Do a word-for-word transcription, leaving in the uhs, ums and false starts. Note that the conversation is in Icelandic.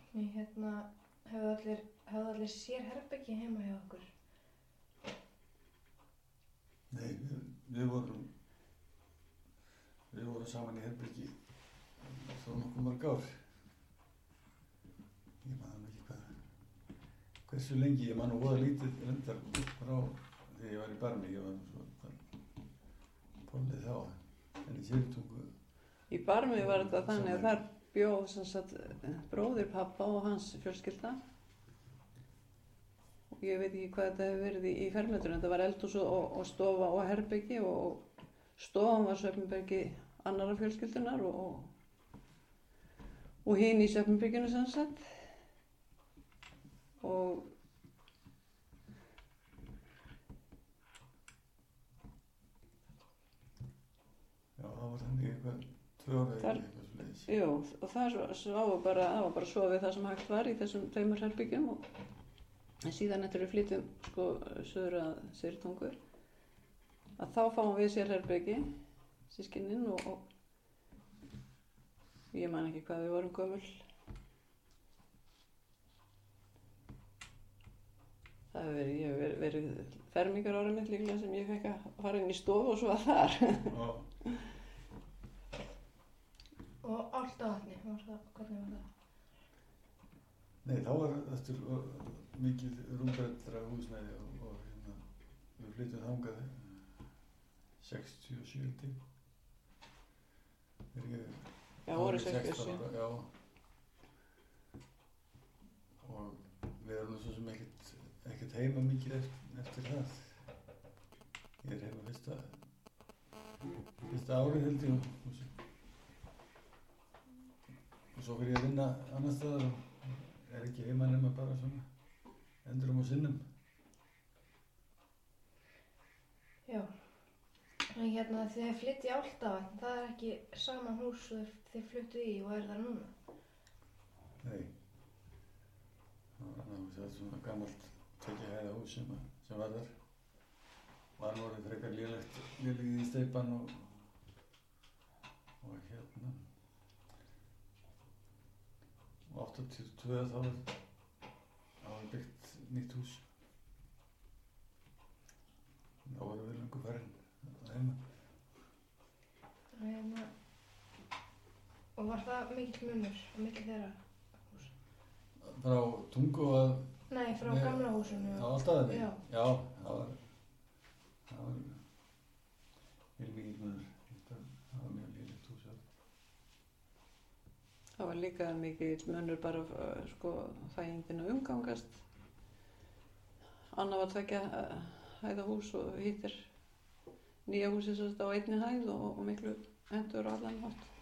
Ég hérna, höfðu allir, höfðu allir sér herbergi heima hjá okkur? Nei, við, við vorum, við vorum saman í herbergi svo nokkuð mörg ár. Ég man nú ekki hvað, hversu lengi, ég man nú voða lítið reyndar frá þegar ég var í Barmi, ég var nú svo pólið þá, en í Sýrtungu. Í Barmi var þetta þannig að þar bjóð sem sagt bróðir pappa og hans fjölskylda. Og ég veit ekki hvað þetta hefur verið í, í fermetrun, þetta var eldhús og, og stofa og herbyggi og stofan var svefnherbergi annarra fjölskyldunar og, og hinn í svefnherberginu sem sagt. Og já, það var þannig eitthvað tvö ára eða eitthvað svo leiðis. Jú, og það var bara, það var bara sofið það sem hægt var í þessum tveimur herbyggjum og en síðan eftir við flytjum sko söður að Sýrtungu að þá fáum við sér herbyggi, systkinin og, og ég man ekki hvað við vorum gömul. Það hefur verið, ég hef verið, verið fermingar ára mitt líklega sem ég fekk að fara inn í stofu og svo að þar. Og Álftavatni, var það, hvernig var það? Nei, þá var þetta mikið rúmbreyttra húsnæði og, og hérna, við flyttum þangað sextíu og sjö til. Já, voru sextíu og sjö. Já. Og við erum svo sem ekkert, ekkert heima mikið eftir, eftir það. Ég er heima fyrsta, fyrsta árið held ég og, og svo fyrir ég að vinna annar staðar og er ekki heima nema bara svona endurum og sinnum. Já, en hérna þið flyttið í Álftavatn, það er ekki sama hús þið fluttuð í og er þar núna? Nei, það var annað hús, það er svona gammalt tveggja hæða hús sem, sem var þar. Var nú orðið frekar lélegt, lélegið í steypan og, og hérna. Og áttatíu og tvö þá var, var byggt nýtt hús. Þá vorum við löngu farin að heima. Hérna, og var það mikill munur á milli þeirra hús? Frá Tungu að... Nei, frá nei, gamla húsinu. Á Álftavatni? Já. Já, það var, það var mjög mikill munur. Það var mjög lélegt hús. Það var líka mikill munur bara sko þægindin að umgangast. Annað var tveggja hæða hús og hitt er nýja húsið á einni hæð og, og miklu hendur á allan hátt.